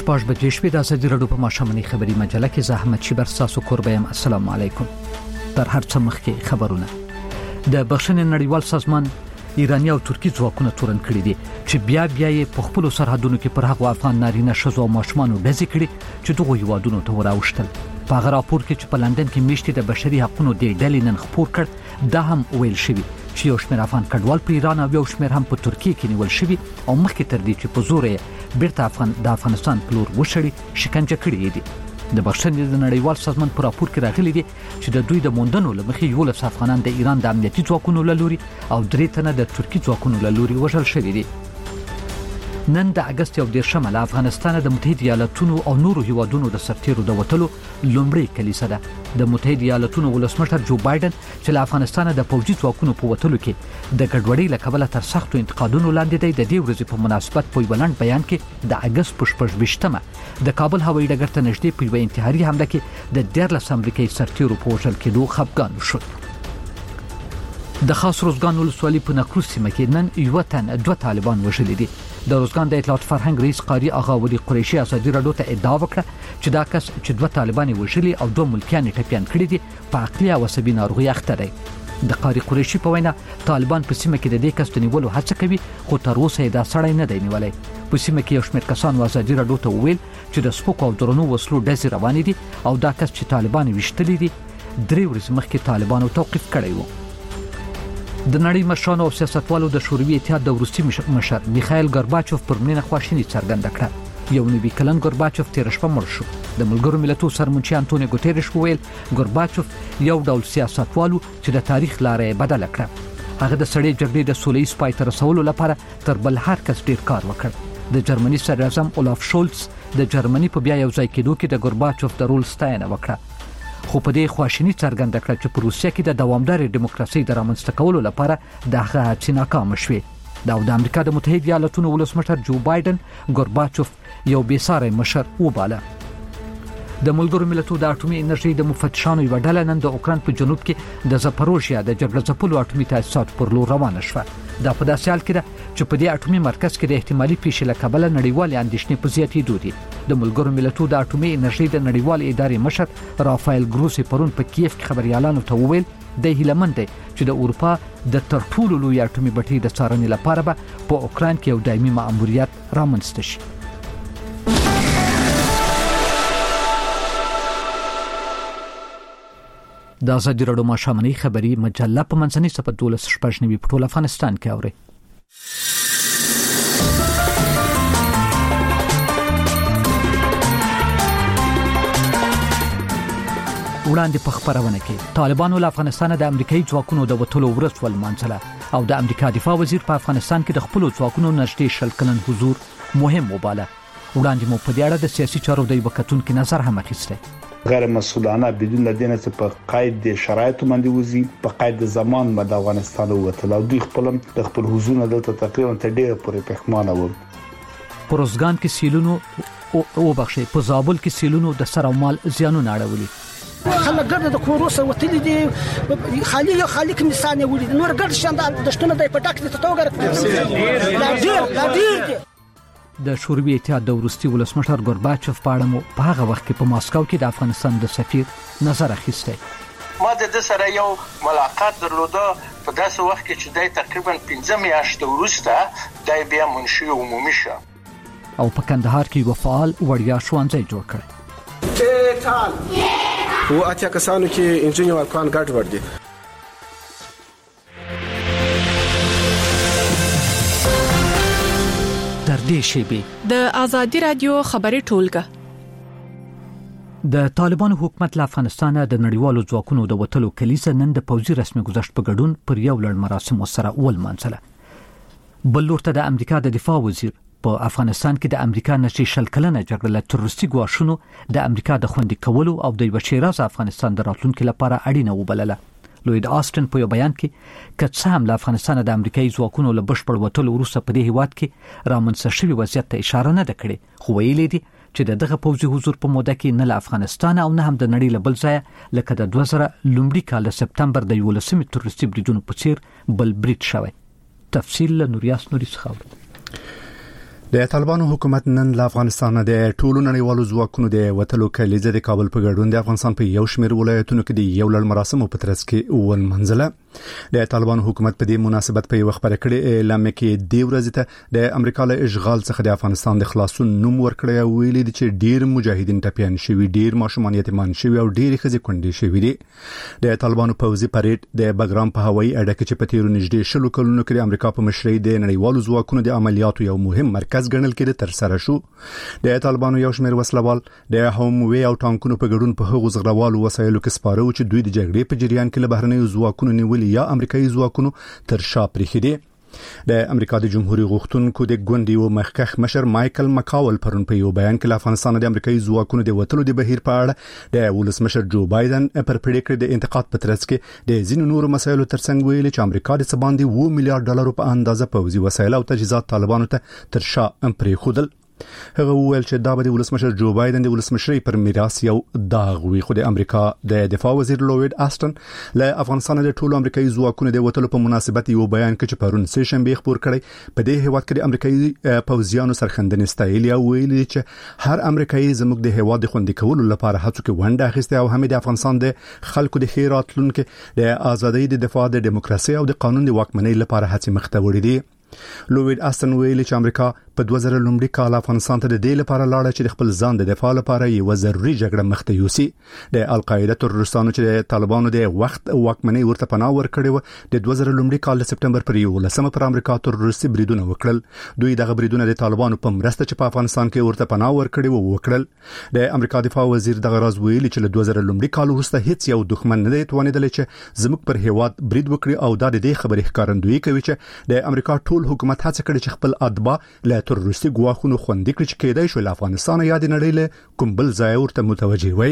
شپږ بجې شپې د ازادي راډیو په ماشومنۍ خبري مجله کې زحمت شبر تاسو قربایم. السلام علیکم. تر هر څه مخکې خبرونه. د بخښنې نړیوال سازمان ایرانی او ترکی ځواکونه تورن کړی دي چې بیا یې په خپل سرحدونو کې پر هغو افغان نارینه شذو او ماشومانو ډزې کړي چې دغه هیوادونو ته وراوښتل. په هغه راپور کې چې په لندن کې میشتې د بشري حقوقو د ډلې نن خبر کړ دا هم ویل شوی چې یو شمېر افغان کډوال په ایران او یو شمېر هم په ترکیه کې نیول شوی او مخکې تر دې چې په زور یې بیرته د افغانستان په لور وشړي شکنجه کړي دي. د بخښنې د نړیوال سازمان په راپور کې راغلي دي چې د دوی د موندنو لمخې 11 افغانان د ایران د امنیتي ځواکونو له لوري او 3 تنه د ترکی ځواکونو له لوري وژل شوي دي. نن د اگست 11 له افغانستان د متحده ایالاتونو او نورو هیوادونو د سرتیرو د وټلو لومړی کلیسه ده. د متحده ایالاتونو ولسمشر جو بایدن چې له افغانستان د پوځي ځواکونو په وټلو کې د ګډوډۍ له کبله تر سختو انتقادونو لاندې دی. د دې ورځې په مناسبت په بلند بیان کې د اگست په 28مه د کابل هوایي ډګر ته نږدې په انتحاري حمله کې د 14 امریکایي سرتیرو په وژل کېدو خفګان شو. د خاص روزګان ولسوالۍ په نکروز سیمه کې نن یو تن 2 طالبان وژل دي. د روزګان د اطلاعات فرهنګ رئیس قاری آغا ولی قریشي ازادي راډیو ته ادعا وکړه چې دا کس چې 2 طالبان وژلي او 2 ملکیان ټپيان کړي دي په عقلي او عصبي ناروغي اخته دي. د قاری قریشي په وینا طالبان په سیمه کې د دې کس د نیولو هڅه کوي خو تر اوسه دا سړی نه دی نیولای. په سیمه کې یو شمېر کسان ازادي راډیو ته ویل چې د سپوک او درنو وسلو ډزې روان دي او دا کس چې طالبان وشتلي دي 3 ورځې مخکې طالبانو توقيف کړی وو. د نړۍ مشرانو او سیاستوالو د شوروي اتحاد د وروستي مشر میخائیل ګورباچوف پر مړینه خواشیني څرګنده کړه. یو نوي کلن ګورباچوف تیر شپه مړ شو. د ملګرو ملتونو سرمنشي انټونیو ګوتيريش وویل ګورباچوف یو ډول سیاستوالو چې د تاریخ لارې بدل کړه. هغه د سړې جګړې د سولې سپای ته رسولو لپاره تر بل هر کس ډیر کار وکړ. د جرمني صدر اعظم اولاف شولز د جرمني په بیا یو ځای کېدو کې د ګورباچوف د رول ستاینه وکړه. خو په دې خواشیني څرګنده کړه چې په روسیه کې د دوامدارې دیموکراسي د رامنځته کولو لپاره دغه هڅې ناکام شوې. د امریکا د متحده ایالاتونو ولسمشر جو بایدن ګورباچوف یو بېساری مشر وباله. د ملګرو ملتونو د اټومي انرژي د مفتشانو یو ډله نن د اوکران په جنوب کې د زپروژیا د جګړه ځپلو اټومي تاسیسات پر لور روانه شوه. دا په داسې حال کې ده چې په دې اټومي مرکز کې د احتمالي پیښې له کبله نړیوال اندېښنې په زیاتېدو دي. د ملګرو ملتونو د اټومي انرژي د نړیوال ادارې مشر رافایل ګروسی پرون په کیف کې خبريالانو ته وویل د هیلمند دی چې د اروپا د تر ټولو لوی اټومي بټۍ د څارنې لپاره به په اوکران کې یو دایمي مأموریت رامنځته شي. د ازادي راډیو ماشومنۍ خبري مجله په منځنۍ صفحه 12 په ټول افغانستان کې اوري. وړاندې په خبرونه کې طالبانو له افغانستان د امریکایي ځواکونو د وټلو ورځ ولمانځله او د امریکا دفاع وزیر په افغانستان کې د خپل ځواکونو نږدې 10 کلن حضور مهم وباله. وړاندې مو په دې اړه د سیاسي چارو د وکتون کې نظر هم اخیسته. غیر مسئولانه بدون لدینه چې په قید شرایطو باندې وزي په قید زمان باندې افغانستان وته او دوی خپل حضور دلته تقریبا تر ډیره پورې پښمانه و. پروزګان کې سیلونو او بخښي په زابل کې سیلونو د سر او مال زیانونه اړولي. خلک ګرځي د کوروسه وتلي دي خالي کوم انسان ولید نور ګرځي شاند د شتونه د پټاک دي ته وګرځي لا ډیر د شوروي اتحاد د وروستي ولسمشر ګورباچوف په اړه مو په هغه وخت کې په ماسکو کې د افغانستان د سفیر نظر اخیسته. ما د سره یو ملاقات درلوده په داسې وخت کې چې د تقریبا 15 میاشتې وروسته د بیا منشي عمومي شه او په کندهار کې یو فعال وړیا ښوونځی جوړ کړ. و اتیا کسانو کې انجینر ورکان ګډ وړ دي. د ازادي رادیو خبري ټولګه. د طالبانو حکومت له افغانستان د نړیوالو ځواکونو د وټلو کلیسه نن د پوځي رسمي گذشت په ګډون پر یو لړ مراسم سره ولمانځله. بل لورته د امریکا د دفاع وزیر په افغانستان کې د امریکا نشي شل کلنه جګړه له تروریستي ګواښونو د امریکا د خوندي کولو او د بشیراز افغانستان د راتلونکو لپاره اړینه وبلله. لوید آستن په یو بیان کې کڅ هم له افغانستان د امریکایي ځواکونو له بشپړ وټلو وروسته په دې هیواد کې رامنځته شوی وضعیت ته اشاره نه کړې خو ویلي دي چې دغه پوځي حضور په موده کې نه له افغانستان او نه هم د نړۍ له بل ځای لکه د 2000 لومړي کال سپتمبر د 11 تروریستي بریدونو په څیر بل برید شوی. تفصیل له نوریاس نوري څخه. د طالبانو حکومت نن له افغانستان د ټولو نړیوالو ځواکونو د وټلو کلیزه د کابل په ګډون د افغانستان په یو شمېر ولایتونو کې د یو لړ مراسمو په ترڅ کې ول منځله د طالبانو حکومت په دې مناسبت په یو خبره کړې اعلان کې دی ورځ ته د امریکا له اشغال څخه د افغانستان د خلاصون نوم ورکړی او ویلي دي چې ډیر مجاهدین ټپيان شوي ډیر ماشومان یتیمان شوي او ډیر ښځې کونډې شوي دي د طالبانو پوځي پریډ د بګرام په هوایي اډه کې چې په تیرو نږدې شلو کلونو کې د امریکا په مشرۍ د نړیوالو ځواکونو د عملیاتو یو مهم مرکز ګڼل کېده تر سره شو د طالبانو یو شمېر وسلوال د هوموي او ټانکونو په ګډون په هغو زغروالو وسایلو کې سپاره و چې دوی د جګړې په جریان کې له بهرنیو ځواکونو نیولي یا امریکایي ځواکونو تر شا پرېښي دي د امریکا د جمهوریت غوښتونکو د ګوندي او مخکخ مشر مایکل مکاول پرون په یو بیان کې له افغانستان د امریکایي ځواکونو د وټلو د بهیر په اړه د ولسمشر جو بایدن پر پریکړه د انتقاد په ترڅ کې د ځینو نورو مسایلو ترڅنګ ویلي چې امریکا د سباندي 2 میلیارډ ډالر په اندازه پوځي وسایل او تجهیزات طالبانو ته تر شا پرېښودل هغه وویل چې دا به د ولسمشر جو بایدن د ولسمشرۍ پر میراث یو داغ وي خو د امریکا د دفاع وزیر لوید آستن له افغانستان د ټولو امریکایي ځواکونو د وټلو په مناسبت یو بیان کې چې پرون سه شنبه خبر کړی په دې هیواد کې د امریکایي پوځیانو سرخندنې ستایل او ویلي چې هر امریکایي زموږ د هیواد د خوندي کولو لپاره هڅو کې ونډه اخیسته او هم د افغانستان د خلکو د خیراتلونکو د ازادۍ د دفاع د دیموکراسي او د قانون د واکمنۍ لپاره هڅې مخته وړي دي لوید آستن ویلي چې امریکا په 2000 لومړي کال افغانستان ته د دې لپاره لاړه چې د خپل ځان د دفاع لپاره یو ضروري جګړه مخته یوسي د القاعده تروریستانو چې د طالبانو د وخت واکمنۍ ورته پناه ورکړې و د 2000 لومړي کال د سپټمبر پر 11 پر امریکا تروریستي بریدونه وکړل دوی دغه بریدونه د طالبانو په مرسته چې په افغانستان کې ورته پناه ورکړې و وکړل د امریکا دفاع وزیر دغه راز ویلي چې له 2000 لومړي کال وروسته هیڅ یو دښمن نه دی توانیدل چې زموږ پر هیواد برید وکړي او دا د دې خبرې ښکارندویي کوي چې د امریکا ټول حکومت هڅه کړې چې خپل اتباع له تروریستي ګواښونو خوندي کړي چې کېدای شو له افغانستان یا د نړۍ له کوم بل ځای ورته متوجه وي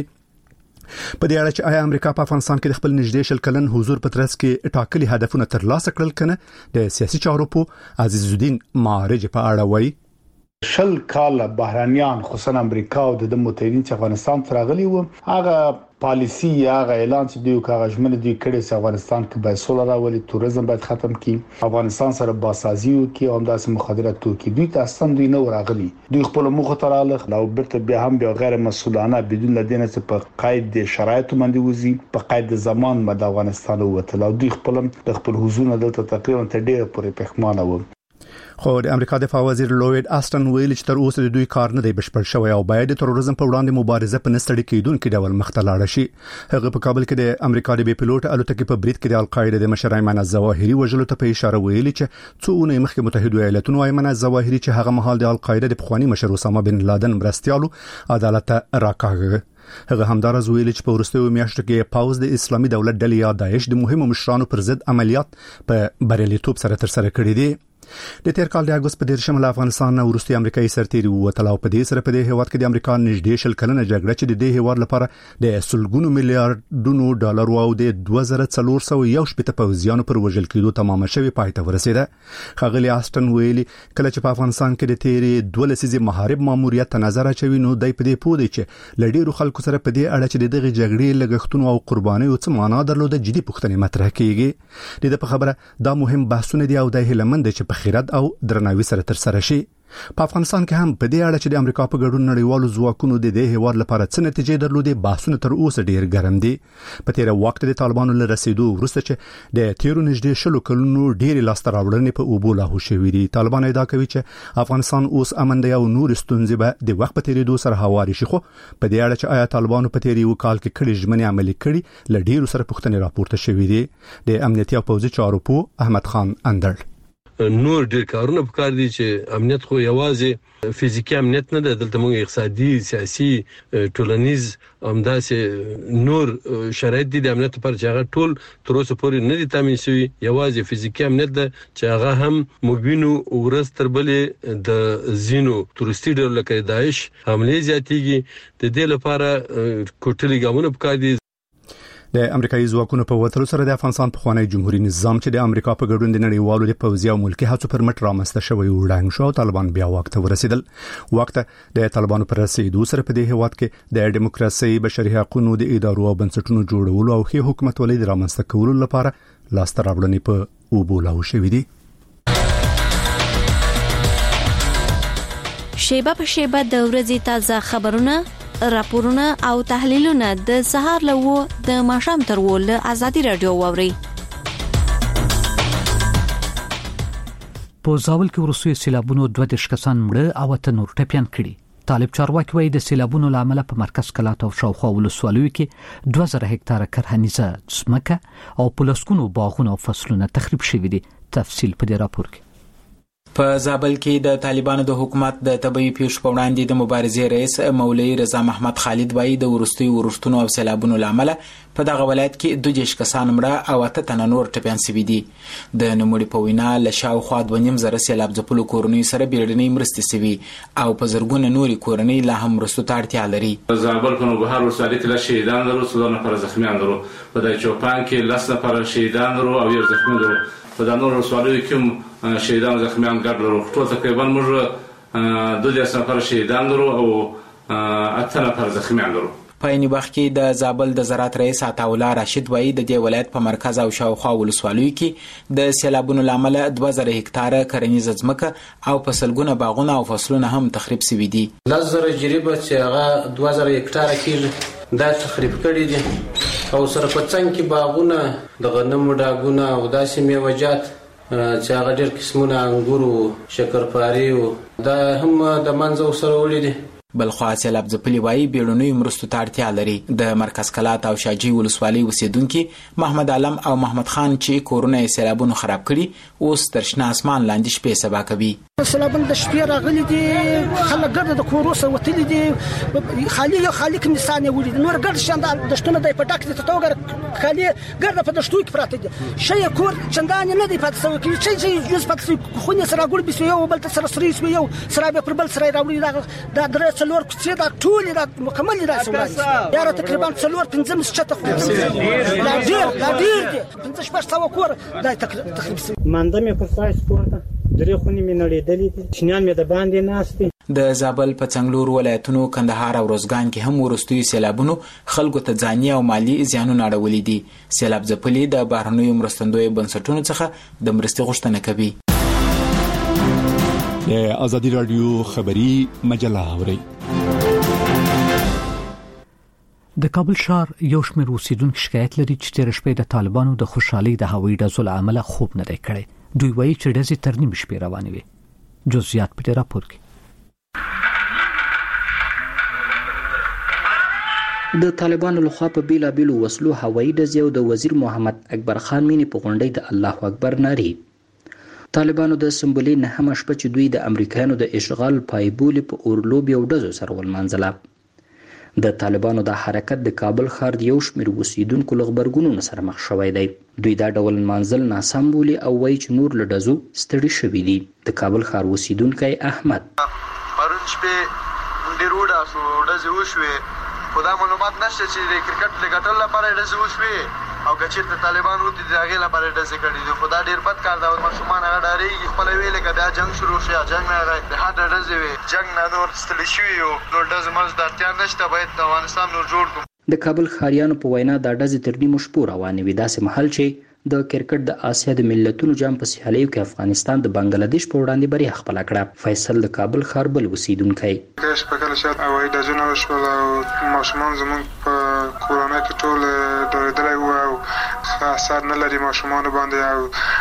په دې اړه چې آیا امریکا په افغانستان کې د خپل نږدې شل کلن حضور په ترڅ کې ټاکلي هدفونه ترلاسه کړل کنه د سیاسي چارو په عزیز الدین معارج په اړه وایي شل کال بهرانيان خصوصا امریکا او د متحدین چې افغانستان ته راغلي وو هغه پالیسی هغه اعلان چې دوی کاغذمن دوی کړي چې افغانستان کې به سوله راولي توریزم باید ختم کړي افغانستان سره باسازي وکړي او همداسې مخدرات توکي دوی تاسو دوی نه راغلي دوی خپل مخه تراله او برته بیا هم بیا غیر مسؤلانه بدون لدینه چې په قید شرایطو باندې وزي په قید زمان مد افغانستان وته او دوی خپل حضور نه دلته تقریبا تر ډیره پورې پښمانه و خو د امریکا دفاع وزیر لوید آستن ویل چې تر اوسه د دوی کار نه دی بشپړ شوی او باید د تروریزم په وړاندې مبارزه په نستړي کېدونکو ډول مخته لاړ شي هغه په کابل کې د امریکا د بي پيلوټ الوتکې په برید کې د القاعده د مشر ایمن الظواهري وژلو ته په اشاره ویلي چې څوونه مخکې متحده ایالاتونو ایمن الظواهري چې هغه مهال د القاعده د پخوانی مشر اسامه بن لادن مرستيالو عدالت راکاږه هغه همدارز ویل چې په ورستیو میاشتو کې پاوز د اسلامي دولت ډلې یا داعش د مهمو مشرانو پر ضد عملیات په بریالیتوب سره تر سره کړي دي د تیر کال د اگست په 10 له افغانستان او روسي امریکایي سرتيري وټل او په دې سره په دې هیواد کې د امریکا نږدې شل کلنه جګړه چې د دې هیواد لپاره د سلګونو میلیارډونو ډالر او د 2411 پوځیانو پر وژل کېدو تمام شوی پای ته ورسېده خغلی آستن ویلي کله چې په افغانستان کې د تیرې 12 لسیزې محارب ماموریت ته نظر اچوي نو دای په دې پوه دی چې لډیرو خلکو سره په دې اړه چې دغه جګړې لګښتونو او قربانیو څه معنا درلوده جدي پوښتنې مطرح کیږي د په خبره دا مهم بحثونه دي او د هلمند چې خیرات او درناوي سره تر سره شي په افغانستان کې هم په دې اړه چې د امریکا په ګډون نړیوالو ځواکونو د دې هیواد لپاره څه نتیجې درلودې بحثونه تر اوسه ډیر ګرم دي په تیر وخت د طالبانو له رسیدو وروسته چې د تیرو نږدې شلو کلونو ډیر لاس تراوړنې په اوبو لاهو شوې دي طالبان ادعا کوي چې افغانستان اوس امن دی او نور ستونزې به د وخت په تیریدو سره هواري شي خو په دې اړه چې آیا طالبانو په تیری وکال کې کړي ژمنې عملي کړي ل ډیرو سره پوښتنې راپورته شوې دي د امنیتي او پوځي چارو په احمد خان اندړ نور ډیر کارونه پکار دي چې امنیت خو یوازې فزیکی امنیت نه ده دلته موږ اقتصادي سیاسي ټولنیز همداسې نور شرایط دي د امنیت لپاره چې هغه ټول تر اوسه پورې نه دي تامین شوي یوازې فزیکی امنیت ده چې هغه هم موږ وینو ورځ تر بلې د زینو تورستي ډول لکه داعش حمله زیاتېږي د دې لپاره کوټلي ګامونه پکار دي د امریکایي ځواکونو په وټلو سره د افغانستان په خوانی جمهوریت نظام چې د امریکا په ګډون د نړیوالو د پوځي او ملکی هڅو پر مټ رامنځته شوی وړاندې شو طالبان بیا وخت ورسېدل وخت د طالبانو پر رسیدو سره په دې هیواد کې د دیموکراسي بشري حقوقو د ادارو او بنسټونو جوړولو او ښه حکومت ولې رامنځته کولو لپاره لاس تراوړنې په اوبو لاو شوې دي شیبه په شیبه د ورځې تازه خبرونه، راپورونه او تحلیلونه د سهار له 9 د ماښام تر 10 له آزادي رادیو واوري. په زاول کې ورسوي سیلابونو 22 کسان مړه او ته نور ټپيان کړي. طالب چارواکي وایي د سیلابونو لامل په مرکز کلات او شاوخوا ولسوالیو کې 2000 هکتاره کرهنیزه ځمکه او پلسکونو باغونه او فصلونه تخریب شوي دي. تفصیل په دې راپور کې. په زابل کې د طالبانو د حکومت د طبيعي پیښو په وړاندې د مبارزې رئیس مولوي رضا محمد خالد وایي د ورستي ورښتونو او سیلابونو لامل په دغه ولایت کې 22 کسان مړه او 8 تنه نور ټپيان شوي دي. د نوموړي په وینا له شاوخوا 2.5 سیلاب ځپلو کورنۍ سره بیړنۍ مرستې شوي او په زرګونه نورې کورنۍ لا هم مرستو ته اړتیا لري. زابل په نوبهار ولسوالۍ کې له شهیدان درو 4 نفر زخمیان درو، په دای چوپان کې 10 نفر شهیدان درو او 1 زخمی درو، په د نور ولسوالیو کې شهیدان زخمیان ګډ لرو. ټول تقریبا موږ 12 نفر شهیدان درو او 8 نفر زخمیان درو. په یوه وخت کې د زابل د زراعت رئیس عطاالله راشد وایي د دې ولایت په مرکز او شاوخوا ولسوالیو کې د سیلابونو لامل 2000 هکتاره کرنیزه ځمکه او فصلګونه باغونه او فصلونه هم تخریب شوي دي. 10,000 جریبه چې هغه 2000 هکتاره کې دا تخریب کړي دي او سره په څنګ کې باغونه د غنمو ډاګونه او داسې میوه‌جات چې هغه ډېر قسمونه انګور او شکرپاري او دا هم د منځو سره وړي دي. بلخوا سیلاب ځپلي وایي بیړنیو مرستو ته اړتیا لري. د مرکز کلات او شاجوی ولسوالۍ اوسیدونکي محمد عالم او محمد خان چې کورونه یې سیلابونو خراب کړي اوس تر شنه اسمان لاندې شپې سبا کوي. سیلابونه د شپې راغلي دي، خلک ګرد د کورو سره وتلي دي، خالي کمیسان یې وړي دي، نور ګرد شاند دشتونه د پټاک دي ته توګر خالي ګرد په دشتو کې پراته دي. شي کور چندان نه دی پاتې سوي چې یوز پاتې خو نه سره ګور بيسو یو بل تر سره سري یو سره به پر بل سره راوړي دا درې څلور چې دا ټول دا مکمل دا سوي یاره تقریبا څلور 15 شته خو لا ډیر دي 15 سو کور دا تقریبا مانده مې په فایس کوته درې خونې مې نړېدلې دي، شینان مې د باندې ناستې. د زابل په څنګلور ولایتونو کندهار او روزګان کې هم ورستوي سیلابونو خلکو ته ځاني او مالی زیانونه اړولې دي. سیلاب ځپلي د بهرنیو مرستندوی بنسټونو څخه د مرستې غوښتنه کوي. د آزادي رادیو خبری مجله اوري. د کابل ښار یو شمېر اوسیدونکو شکایت لري چې تیر شپه د طالبانو د خوشحالي د هوایي ډزو له امله خوب نه دی کړی. دوی وایي چې ډزې تر نیمې شپې روانې وي. جزئیات په دې راپور کې. د طالبانو لخوا په بیلابیلو وسلو هوایي ډزې او د وزیر محمد اکبر خان مینې په غونډې د الله اکبر نارې. طالبانو د سمبولې نه هم شپه چې دوی د امریکایانو د اشغال پایبولې په اورلوب یو ډزو سره ولمانځله. د طالبانو د حرکت د کابل ښار د یو شمېر اوسیدونکو له غبرګونونو سره مخ شوی دی. دوی دا ډول منزل ناسم بولي او وایي چې نور له ډزو ستړي شوي دي. د کابل ښار اوسیدونکی احمد پرون شپې ډېر وډاسو ډزې وشوې، خو دا معلومات نشته چې د کرکټ د ګټلو لپاره ډزې وشوې او که چېرته طالبان ودي د هغې لپاره ډزې کړي دي. خو دا ډېر بد کار دی. ماشومان هغه ډارېږي خپله ویلې که بیا جنګ شروع شي، جنګ نه د حده ډزې وي، جنګ نه نور ستړي شوي یو، نور ډزې منځ ته اړتیا نشته، باید د افغانستان نور جوړ کړو. د کابل ښاریانو په وینا دا ډزې تر نیمو شپو روانې وي، داسې مهال چې د کرکټ د آسیا د ملتونو جام په سیالیو کې افغانستان د بنگلاديش په وړاندې بریا خپله کړه. فیصل د کابل ښار بل اوسیدونکی په کله چې هوایي ډزونه وشول او ماشومان زموږ په کورنۍ کې ټول ډارېدلی وو او اثر نه لري ماشومانو باندې او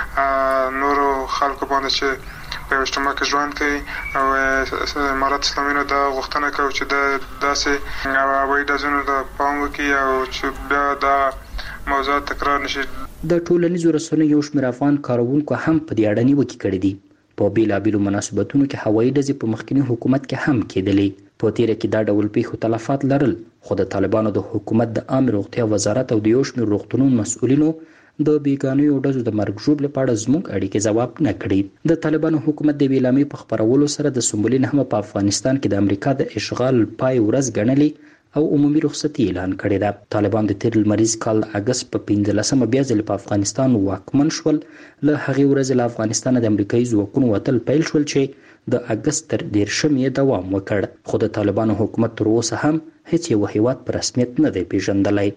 نورو خلکو باندې چې په یو اجتماع کې ژوند کوي او امارت اسلامي نو دا غوښتنه کوي چې د داسې هوایي ډزونو ته پام وکړي او چې بیا دا موضوع تکرار نشي. د ټولنیزو رسنیو یو شمېر افغان کاروونکو هم په دې اړه نیوکې کړې دي. په بیلابیلو مناسبتونو کې هوایي ډزې په مخکني حکومت کې هم کېدلې. په تیره کې دا ډول پیښو تلفات لرل، خو د طالبانو د حکومت د عامه روغتیا وزارت او د یو شمېر روغتونونو مسؤلینو د بیګانیو ډزو د مرګ ژوب لپاره زموږ اړیکې ځواب نه کړي. د طالبانو حکومت د ویلامې په خبرولو سره د سمبولې نه هم په افغانستان کې د امریکا د اشغال پای ورځ ګڼلې او عمومي رخصتي اعلان کړې ده. طالبان د تیر لمریز کال اگست په 15مه بیا ځل په افغانستان واکمن شول. له هغې ورځې له افغانستان د امریکایي ځواکونو وتل پیل شول چې د اگست تر 13 دوام وکړ، خو د طالبانو حکومت تر اوسه هم هیڅ یو هیواد په رسمیت نه دی پیژندلی.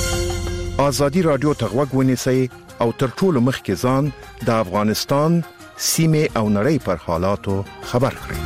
آزادي رادیو ته غوږ ونیسئ او تر ټولو مخکې ځان د افغانستان سیمه او نړۍ پر حالاتو خبر کړي.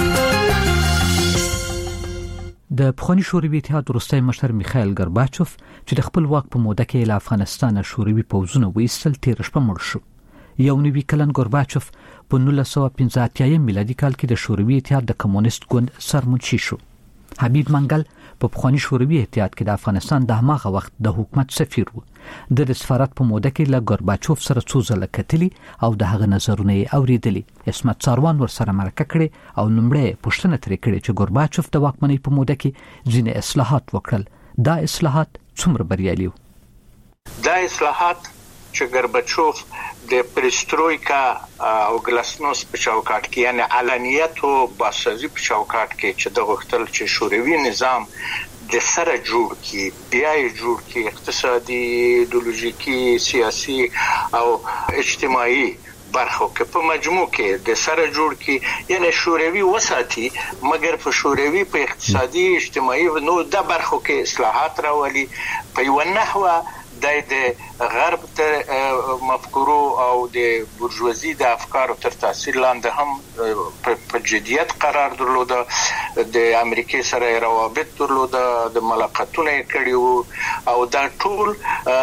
د پخوانی شوروي اتحاد وروستی مشر میخائیل ګورباچوف چې د خپل واک په موده کې له افغانستان شوروي پوځونه وایستل تیر شپه مړ شو. یو نوی کلن ګورباچوف په 1985 میلادي کال کې د شوروي اتحاد د کمونیست ګوند سرمنشي شو. حبیب منګل په پخوانی شوروي اتحاد کې د افغانستان د هغه وخت د حکومت سفیر و. د سفارت په موده کې له ګورباچوف سره څو ځله کتلی او د هغه نظرونه اوریدلی. اسمت ساروان ورسره مرکه کړي او نومړی پوښتنه ترې کړې چې ګورباچوف د واکمنۍ په موده کې ځینې اصلاحات وکړل. دا اصلاحات څومره بریالي وو؟ دا اصلاحات چې ګورباچوف د پریسترویکا او ګلاسنوس په چوکاټ کې یعنی علنیت او باسازي په چوکاټ کې چې د غوښتل چې شوروي نظام د سره جوړ کی بیا جوړ کی اقتصادي ایدئولوژیکي سیاسي او اجتماعي برخو کې په مجموع کې د سره جوړ کی یعنی شوروي وساتي مګر په شوروي په اقتصادي اجتماعي نو د برخو کې اصلاحات راولي په یو نحوه د غرب ته مفکورو او د بورژوازي د افکارو تر تاثیر لاندې هم په جديت قرار درلوده. د امریکای سره روابط درلوده، د ملاقاتونه کړیو او دا ټول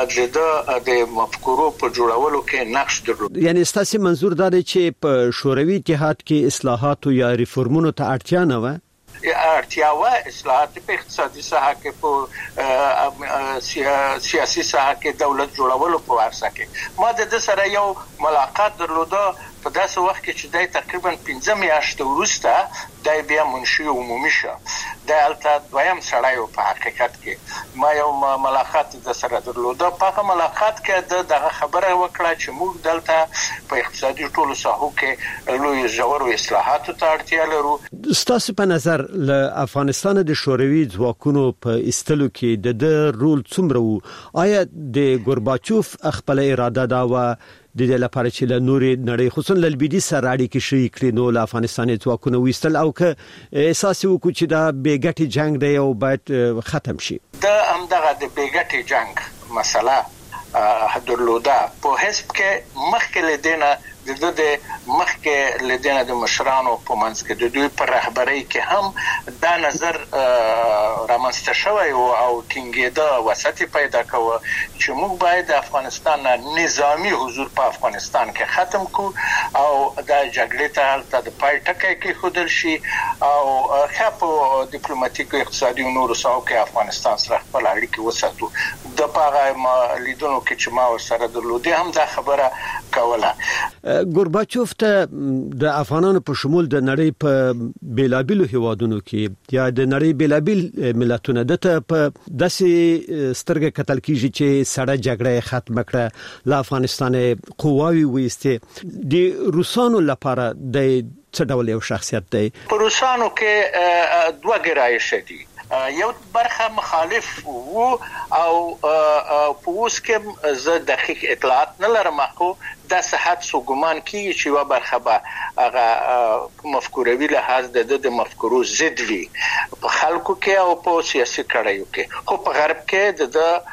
د مفکورو په جوړولو کې نقش درلود. یعنی ستاسو منظور دا دی چې په شوروي اتحاد کې اصلاحات یا ریفورمونو ته اړتیا نه و؟ اړتیاوه اصلاحات په اقتصادي ساحه کې په سیاسي ساحه کې دولت جوړولو په ورسره کې ما د سره یو ملاقات درلوده په داسې وخت کې چې دای تقریبا 15 میاشتې وروسته دای بیا منشي عمومي شو. د الته دویم سړی په حقیقت کې ما یو ملاقات د سره درلوده. په ملاقات کې دغه خبره وکړه چې موږ دلته په اقتصادي ټولو ساحو کې لوی ژور اصلاحاتو ته اړتیا لرو. ستاسو په نظر له افغانستان د شوروي ځواکونو په استلو کې د رول څومره وو؟ آیا د ګورباچوف خپل اراده دا و د دې لپاره چې له نورې نړۍ خصوصا له لویدیځ سره اړیکې شي کړي نو له افغانستان ځواکونو ویستل او که احساس وکړي چې دا بیګټي جنگ دی او باید ختم شي؟ د همدغه د بیګټي جنگ مسله درلوده په حسب کې مخکې لدینه د مخکې لدینه د مشرانو په منځ کې د دوی پر رهبرۍ کې هم دا نظر رامنځته شوی او ټینګېده وسط پیدا کوه چې موږ باید د افغانستان نظامی حضور په افغانستان کې ختم کو او د جګړې ته د پای ټکی کې خودل شي او خاطر ډیپلوماټیک اقتصادي او نورو ساو کې افغانستان سره خپل اړیکې وساتو. د پاغه لیدونکو کې چې ما ورسره درلوده هم دا خبره کوله. ګورباچوف ته د افغانانو په شمول د نړۍ په بیلابیلو هیوادونو کې یا د نړۍ بیلابیل ملتونو دته په داسې سترګه کتل کیږي چې سړه جګړه ختم کړه له افغانستان قواوی وېسته. د روسانو لپاره د څه ډول یو شخصیت دی؟ په روسانو کې دوه ګرایش دي. یو برخه مخالف وو او په اوس کې زه دقیق اطلاعات نه لرم خو د صحت سو ګمان کیږي چې یو برخه به هغه مفکوروي لحاظ د مفکورو ضد وي په خلکو کې او په سیاسي کړهیو کې، خو په غرب کې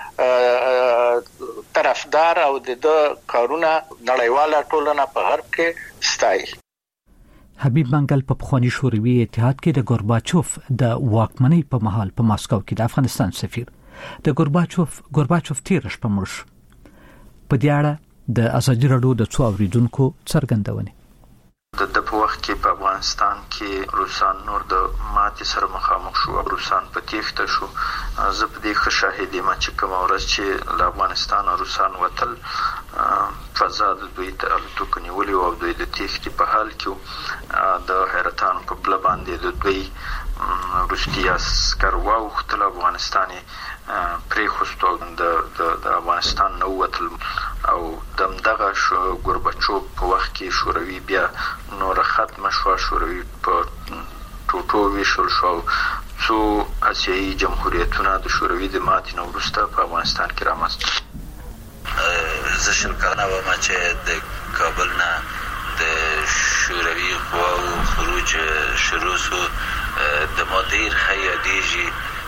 د طرفدار او د کارونه نړیواله ټولنه په غرب کې ستایي. حبیب منګل په پخوانی شوروي اتحاد کې د ګورباچوف د واکمنۍ په مهال په ماسکو کې د افغانستان سفیر. د ګورباچوف تیر شپه مړ شو. په دې اړه د ازادي راډیو د څو اوریدونکو څرګندونه. د په وخت کې په افغانستان کې روسان نور د ماتې سره مخامخ شو، روسان په تیښته شو. زه په دې ښه شاهد یم چې کوم ورځ چې له افغانستان روسان وتل فضا د دوی ته الوتکو نیولې او دوی د تیښتې په حال کې د حیرتان په بله باندې د دوی روسي عسکر واوښتل، افغانستان پرېښوست او د افغانستان نه ووتل او دغه ګورباچوف په وخت کې شوروي بیا نور ختمه شوه، شوروي په ټوټو ویشل شو. څو اسیایي جمهوریتونه د شوروي د ماتې نه وروسته په افغانستان کې رامنځته. زه شل کلنه وم چې د کابل نه د شوروي قواو خروج شروع سو. د ما ډېر ښه یادېږي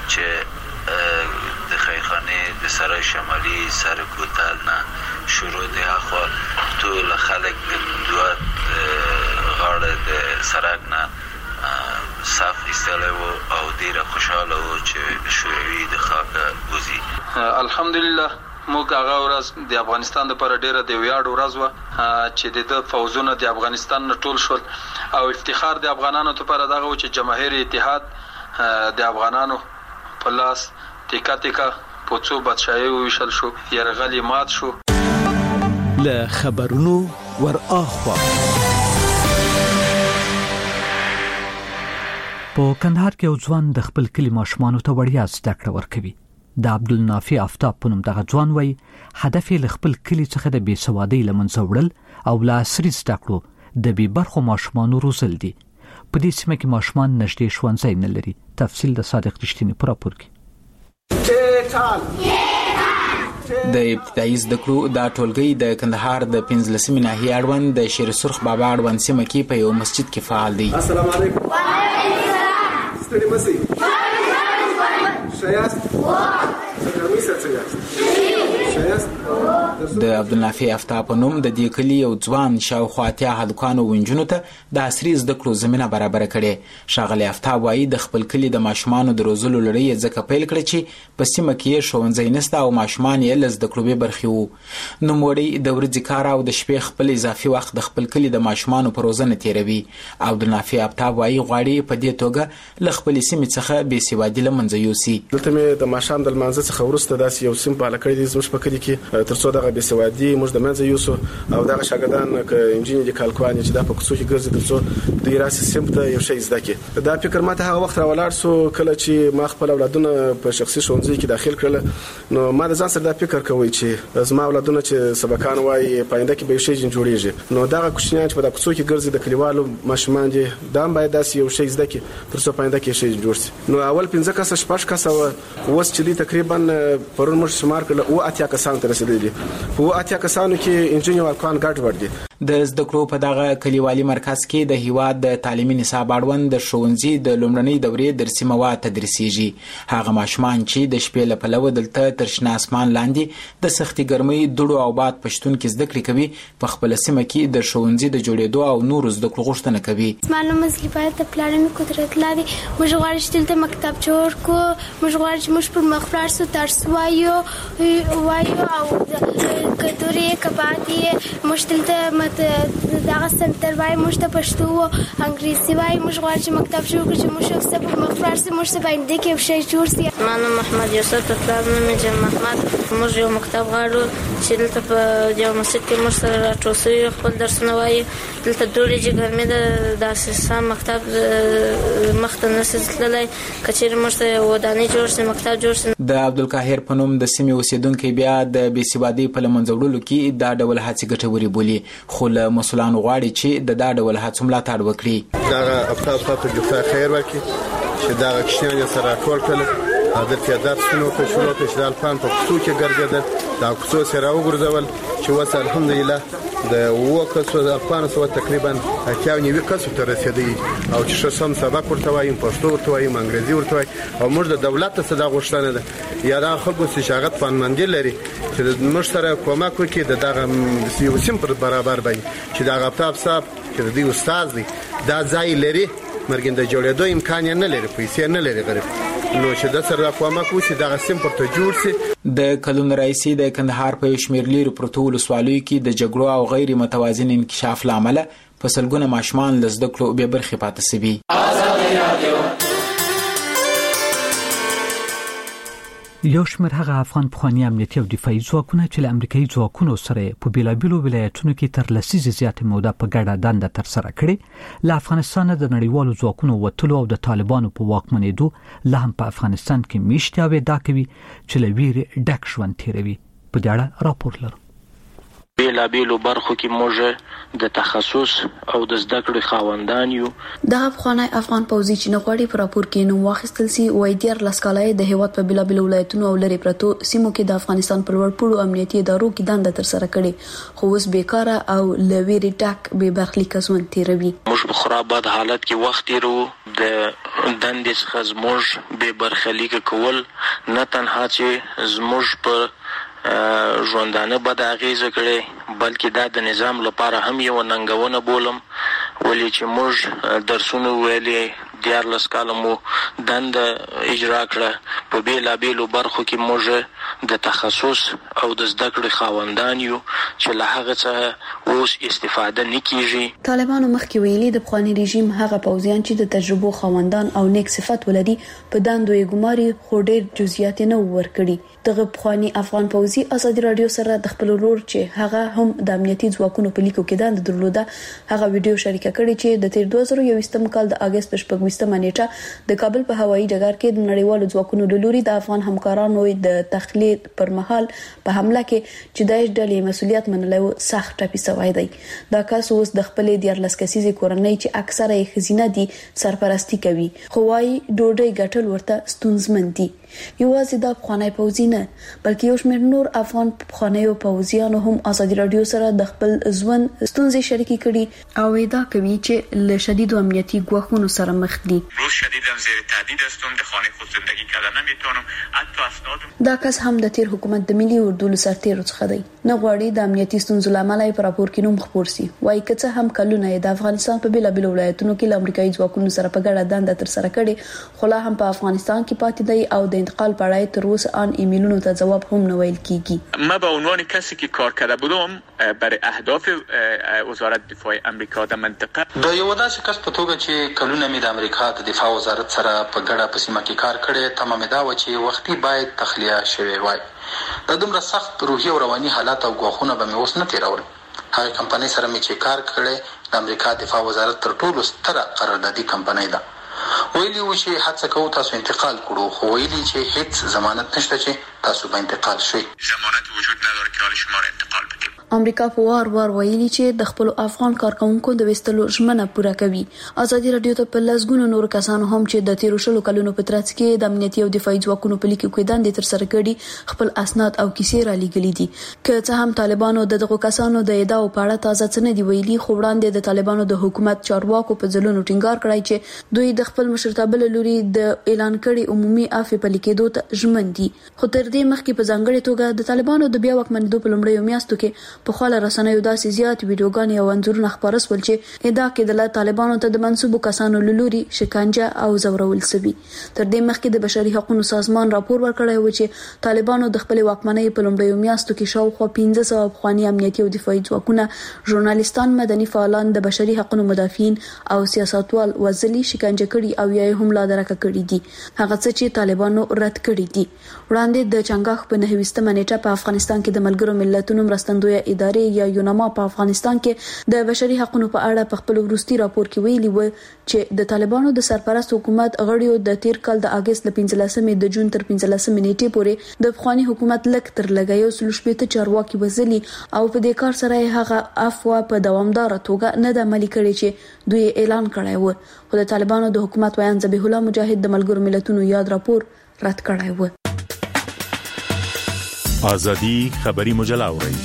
چې د خیخانې د سرای شمالي سر کوتل نه شروع دی اخوا ټول خلک دوه هغه د سرک نه صاف ایستلی و او ډېره خوشحاله و چې شوروي د خاکه وځي. الحمدلله موږ هغه ورځ د افغانستان لپاره ډېره د ویاړ ورځ وه چې د فوزونه د افغانستان نه ټول شول او افتخار د افغانانو لپاره دغه و چې جماهیر اتحاد د افغانانو په لاس تیکه تیکه په څو بادشاهي وویشل شو، یرغل یې مات شو. له خبرونو ور اخوا په کندهار کې یو ځوان د خپل کلی ماشومانو ته وړیا زده کړه ورکوي. د عبدالنافع آفتاب په نوم دغه ځوان وایي هدف یې له خپل کلی څخه د بېسوادۍ له منځه وړل او له عصري زده کړو د بې برخو ماشومانو روزل دي. په دې سیمه کې ماشومان نږدې ښوونځی نه لري. تفصیل د صادق رښتینی په راپور کې. د ابتدایي زده کړو دا ټولګي د کندهار د 15 ناحیې اړوند د شیر سرخ بابا اړوند سیمه کې په یو مسجد کې فعال دي. السلام علیکم. ستړي مسئ. شایست. د عبدالنافع آفتاب په نوم د دې کلي یو ځوان شاوخوا 80 هلکانو او نجونو ته د عصري زده کړو زمینه برابره کړې. ښاغلی آفتاب وایي د خپل کلي د ماشومانو د روزلو لړۍ یې ځکه پیل کړه چې په سیمه کې ښوونځی نشته او ماشومان یې له زده کړو بې برخې وو. نوموړی د ورځې کار او د شپې خپل اضافي وخت د خپل کلي د ماشومانو په روزنه تیروي. عبدالنافع آفتاب وایي غواړي په دې توګه له خپلې سیمې څخه بېسوادي له منځه یوسي. دلته مې د ماښام د لمانځه څخه وروسته داسې یو سیم پاله کړی دی زموږ په کلي کې تر څو دغه بېسوادي موږ د منځه یوسو او دغه شاګردان که انجینر دي کالکوان چې دا په کوڅو کې ګرځي تر څو دوی راسي سیم ته یو شی زده کړي. دا فکر ماته هغه وخت راولاړ سو کله چې ما خپل اولادونه په شخصي ښوونځي کې داخل کړل نو ما د ځان سره دا فکر کوي چې زما اولادونه چې سبقان وایي پاینده کې به شي جوړیږي نو دغه کوچنیان چې په دغه کوڅو کې ګرځي د کلیوالو ماشومان دي دا باید داسې یو شی زده کړي تر څو پاینده کې شي جوړ شي. نو اول 15 کسه شپږ کسه اوس چې دی تقریبا پرون موږ شمار کړل او 80 کسان ته رسیدلي. په 80 کسانو کې انجینر والکان ګډوډ دي. د زده کړو په دغه کلیوالي مرکز کې د هیواد د تعلیمي نصاب اړوند د ښوونځي د لومړنۍ دورې درسي مواد تدریسیږي. هغه ماشومان چې د شپې له پلوه دلته تر شنه اسمان لاندې د سختي ګرمۍ دوړو او باد پښتون کې زده کړې کوي په خپل سیمه کې د ښوونځي د جوړېدو او نورو زده کړو غوښتنه کوي. معلومه زګیبات د پلانونو قدرت لري. موږ غواړو چې دلته مکتب جوړ کو. موږ غواړو چې موږ پر مخ لاړ سو درس وایو او کدوري کباطي موږ دلته دغه سنتر وای موږ ته پښتو او انګلیسي وای. موږ غواړو چې مکتب جوړ کړو چې موږ څه په مخ لاړ سو موږ څه باندې کې شي جوړ سي. مانو محمد یوسف طلاب مې جم محمد. موږ یو مکتب غواړو چې دلته په یو مسجد کې موږ سره راټوسي خپل درسونه وای. دلته ډېرې چې ګرمي ده د اساسا مکتب مخته نسللای کچېر موږ ته ودانۍ جوړ سي مکتب جوړ سي. د عبدالقاهر په نوم د سیمې اوسیدونکو بیا د بېسوادۍ په لمنځه وړلو کې دا ډول هڅې ګټورې بولي خو له مسؤلانو غواړي چې د دا ډول هڅو ملاتړ وکړي. دا افتا په جوړه خیر ورکړي چې دا کښنه سره ټول کړل د پیادات سنو په شروع کې چې د الفان په کوڅو کې ګرځیدل دا کوڅو سره وګرځول چې وس الحمدلله د وکړو د الفان سو تقریبا 80 کسو ته رسیدي او چې سم سبق ورته وایم پښتو ورته وایم انګریزي ورته وایم او موږ د دولت څخه دا غوښتنه ده یا دا خلکو چې شاګرد فنمندي لري چې موږ سره کومک وکړي د دغه یو سیم پر برابر وي چې دا غطاب صاحب چې دی استاد دی دا ځای لري مرګ د جوړېدو امکان نه لري پیسې نه لري غریب نو چې د سره کومک وشي دا سیم پرته جوړ شي. د کلون رئیسي د کندهار په شمیر لري پروتول سوالوي کې د جګړو او غیر متوازن انکشاف لامل په سلګونه ماشومان لزده کړو به برخه پاتې سوي. یو شمېر هغه افغان پخواني امنیتي او دفاعي ځواکونه چې له امریکایي ځواکونو سره په بیلابیلو ولایتونو کې تر لسیزې زیاتې موده په ګډه دنده ترسره کړې له افغانستان د نړیوالو ځواکونو وتلو او د طالبانو په واکمنېدو لا هم په افغانستان کې میشته او ادعا کوي چې له ویرې ډک ژوند تیروي. په دې اړه راپور لرو. بیلابیلو برخو کې موږ د تخصص او د زده کړې خاوندان یو. د افغان پوځي چې نغواړي په راپور کې نو واخیستل سي وای ډیر لاسکالای د هیواد په بیلابیلو ولایتونو او لری پرتو سیمو کې د افغانستان پر ورپړو امنیتي ادارو کې دنده تر سره کړي خو اوس بیکاره او لویری ټاک به برخلیک ژوند تیروي. موږ په خرابات حالت کې وخت تیرو د دندې څخه زموږ به برخلیک کول نه تنها چې زموږ پر ژوندانه بد اغیزه کړي بلکې دا د نظام لپاره هم یو ننګونه بولم ولې چې موږ درسونه ویلې 14 کاله مو دنده اجرا کړه په بیلابیلو برخو کې موږ د تخصص او د زده کړې خاوندان یو چې له هغه څخه اوس استفاده نه کیږي. طالبانو مخکې ویلي د پخوانی رژیم هغه پوځیان چې د تجربو خاوندان او نیک صفات ولري په دندو یې ګماري خو ډېر جزئیات نه ورکړي. دغه پخوانی افغان پوځي ازادي رادیو سره د خپل ورور چې هغه هم د امنیتي ځواکونو په لیکو کې دند درلوده هغه ویډیو شریکه کړې چې د 2021 کال د اگست په 20 نیټه د کابل په هوایي ډګر کې د نړیوالو ځواکونو د لوري د افغان همکارانو د تخلیه پر مهال په حمله کې چې داعش ډلې مسولیت منلو سخت ټپي شوی دی. دا کس اوس د خپلې 14 کسیزې کورنۍ چې اکثره یې خزینه دي سرپرستی کوي خو وايي ډوډۍ ګټل ورته ستونزمن دي. یوازې دا پخوانی پوځي نه بلکې یو شمېر نور افغان پخوانیو پوځیانو هم ازادي رادیو سره د خپل ژوند ستونزې شریکې کړي او ادعا کوي چې له شدید امنیتي ګواښونو سره مخ دي. روز شدیدم زیر تهدید هستم، در خانه خود زندگی کردن نمیتونم، حتی اسناد دا کس هم د تیر حکومت د ملي اردو سرتیرو څخه دی. نه غواړي د امنیتي ستونزو لامل یې پر راپور کې نوم خپور سي. وايي که هم کلونه د افغانستان په بیلابیلو ولایتونو کې له امریکایي ځواکونو سره په ګډه دنده تر سره کړي خو لا هم په افغانستان کې پاتې دی او د انتقال په اړه تر اوسه ان ایمیلونو ته جواب هم نه ویل کیږي. ما به عنوان کسی که کار کرده بودم برای اهداف وزارت دفاع امریکا در منطقه د یو داسې کس په توګه چې کلونه می د امریکا د دفاع وزارت سره په ګډه په سیمه کې کار کړی تمام دا و چې وختي باید تخلیه شوی وای. د دومره سخت روحي او رواني حالات او غوښونه به مې اوس نه تیرول. هغه کمپنۍ سره مې چې کار کړی د امریکا دفاع وزارت تر ټولو ستره قراردادي کمپنۍ ده. ویلي و چې هڅه کوو تاسو انتقال کړو خو ویلي چې هیڅ ضمانت نشته چې تاسو به انتقال شئ. ضمانت وجود نداره که حال شما را انتقال بدیم. امریکا په وار ویلي چې د خپل افغان کارکونکو د وستلو ژمنه پوره کوي. ازادي رادیو ته په لږګونو نور کسانو هم چې د 13 کلونو په ترڅ کې د امنیتي او دفاعي ځواکونو په لیکو کې دندې تر سره کړي خپل اسناد او کیسې را لېږلي دي. که څه هم طالبانو دغه کسانو د ادعاو په اړه تازه څه نه دی ویلي خو وړاندې د طالبانو د حکومت چارواکو په ځلونو ټینګار کړی چې دوی د خپل مشرتابه لوري د اعلان کړي عمومي عفو په لیکېدو ته ژمن دي. خو تر دې مخکې په ځانګړي توګه د طالبانو د بیا واکمنېدو په لومړیو میاشتو کې په خاله رسنیو داسې زیات ویډیوګانې او انځورونه خپاره شول چې ادعا کېدله طالبانو ته د منسوبو کسانو لوري شکنجه او زورول شوی. تر دې مخکې د بشري حقوقو سازمان راپور ورکړی و چې طالبانو د خپل واکمنۍ په لومړیو میاشتو کې شاوخوا 1500 افغاني امنیتي او دفاعي ځواکونه ژورنالیستان مدني فعالان د بشري حقوقو مدافعین او سیاستوال وزلي شکنجه کړي او یا هم لا درکه کړي دي. هغه څه چې طالبانو رد کړي دي. وړاندې د چنګاښ په 9 نیټه په افغانستان کې د ملګرو ملتونو مرستندویه ادارې یا یوناما په افغانستان کې د بشري حقوقو په اړه په خپل وروستي راپور کې ویلي و چې د طالبانو د سرپرست حکومت غړیو د تیر کال د اگست ل 15 د جون تر 15 نیټې پورې د افغاني حکومت لک تر لګیو سلوشپېته چارواکي وزلي او په دې کار سره هغه عفو په دوامدار توګه نه د عملي کړي چې دوی اعلان کړی و. خو د طالبانو د حکومت ویان ذبیح الله مجاهد د ملګرو ملتونو یاد راپور رد کړی و. ازادي خبري مجله اوري.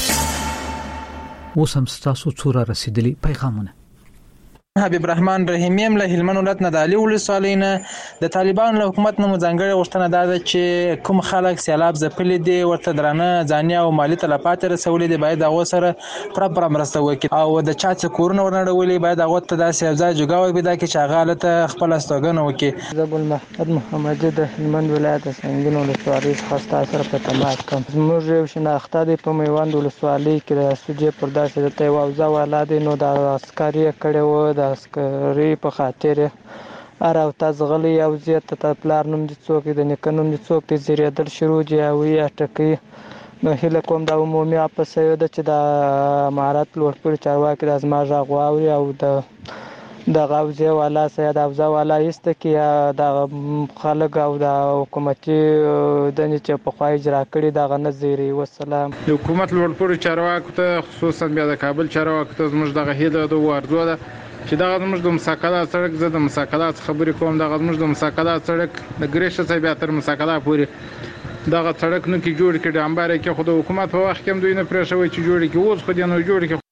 اوس هم ستاسو څوره رسیدلی پیغامونه. حبیب رحمان رحیمی له هلمند ولایت نه د علي ولسوالۍ نه د طالبان له حکومت نه ځانګړې غوښتنه ده چې کوم خلک سیلاب ځپلي دي ورته درانه ځاني او مالی تلفات رسولي دي باید هغه سره پراپر مرسته وکړي او د چا چې کورونه ورنړولي باید هغه ته داسې ځای جوړاوي پیدا کړي چې هغه له خپل استوګنه وکړي. زبل محمد محمدي د هلمند ولایت څنګه ولسوالۍ څخه سره په تماس کوم. موږ یو شناخته دي په میوند ولسوالۍ کې د سوجي پر داسې د تیواوزا ولادي نو د عسکري کړي و د عسکري په خاطر اره تاسو غلي او زیات ته پلار نوم دي څوک د نکنوم دي څوک دي زیریدل شروع دی او یا ټکی نو هله کوم د عمومي اپس یو د چې د امارات لوړ پر چارواکي د ازماجه غواوري او د غوځي والا سید افزا والا است کې د خلک او د حکومتي د چې په خوای اجرا کړی د غنځيري والسلام. د حکومت لوړ پر چارواکي ته خصوصا بیا د کابل چارواکي ته زموږ دغه هیله د ورزو ده چې دا زموږ د مساکلات سړک زه د مساکلات خبرې کوم. دا زموږ د مساکلات سړک د ګریشه څخه بیا تر مساکلات پورې دا سړک نو کې جوړ کړي امباره کې خو د حکومت په وخت کې دوی نه پرېښوي چې جوړ کړي اوس خو دې نه جوړ کړي.